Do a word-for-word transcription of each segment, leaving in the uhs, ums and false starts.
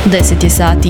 deset je sati.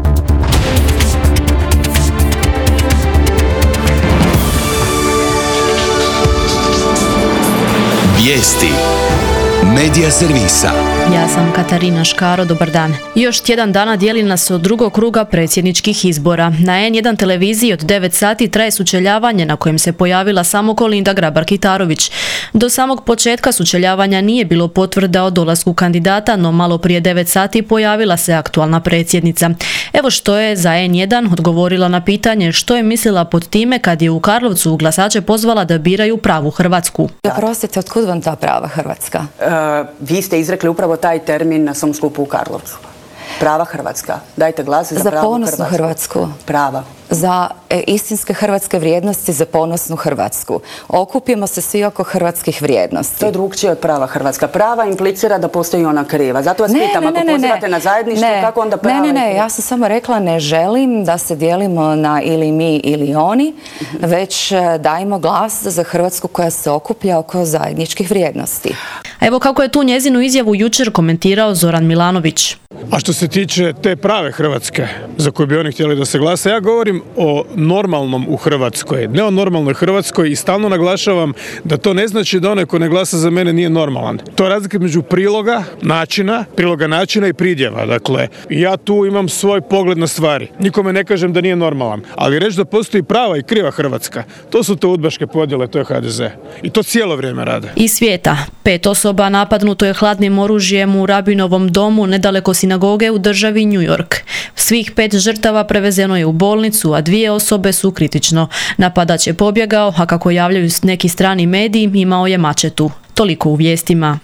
Vijesti Medija servisa. Ja sam Katarina Škaro, dobar dan. Još tjedan dana dijeli nas od drugog kruga predsjedničkih izbora. Na en jedan televiziji od devet sati traje sučeljavanje na kojem se pojavila samo Kolinda Grabar-Kitarović. Do samog početka sučeljavanja nije bilo potvrda o dolasku kandidata, no malo prije devet sati pojavila se aktualna predsjednica. Evo što je za en jedan odgovorila na pitanje što je mislila pod time kad je u Karlovcu glasače pozvala da biraju pravu Hrvatsku. Prostite, otkud vam ta prava Hrvatska? Uh, vi ste izrekli upravo taj termin na svom skupu u Karlovcu. Prava Hrvatska. Dajte glas za, za pravu ponosnu Hrvatsku. Hrvatsku. Prava. Za e, istinske hrvatske vrijednosti, za ponosnu Hrvatsku. Okupimo se svi oko hrvatskih vrijednosti. To je drugčije od prava Hrvatska. Prava implicira da postoji ona kriva. Zato vas ne, pitam, ne, ako ne, pozivate ne, na zajedništvo, ne, kako onda prava? Ne, ne, ne, ja sam samo rekla ne želim da se dijelimo na ili mi ili oni, uh-huh. već dajmo glas za Hrvatsku koja se okuplja oko zajedničkih vrijednosti. Evo kako je tu njezinu izjavu jučer komentirao Zoran Milanović. A što se tiče te prave Hrvatske za koju bi oni htjeli da se glasa, ja govorim o normalnom u Hrvatskoj, ne o normalnoj Hrvatskoj i stalno naglašavam da to ne znači da onaj ko ne glasa za mene nije normalan. To je razlika među priloga, načina, priloga načina i pridjeva. Dakle, ja tu imam svoj pogled na stvari. Nikome ne kažem da nije normalan, ali reći da postoji prava i kriva Hrvatska, to su te udbaške podjele, to je ha de ze. I to cijelo vrijeme rade. Iz svijeta. Pet osoba napadnuto je hladnim oružjem u Rabinovom domu nedaleko sinagoge u državi New York. Svih pet žrtava prevezeno je u bolnicu, a dvije osobe su kritično. Napadač je pobjegao, a kako javljaju neki strani mediji, imao je mačetu. Toliko u vijestima.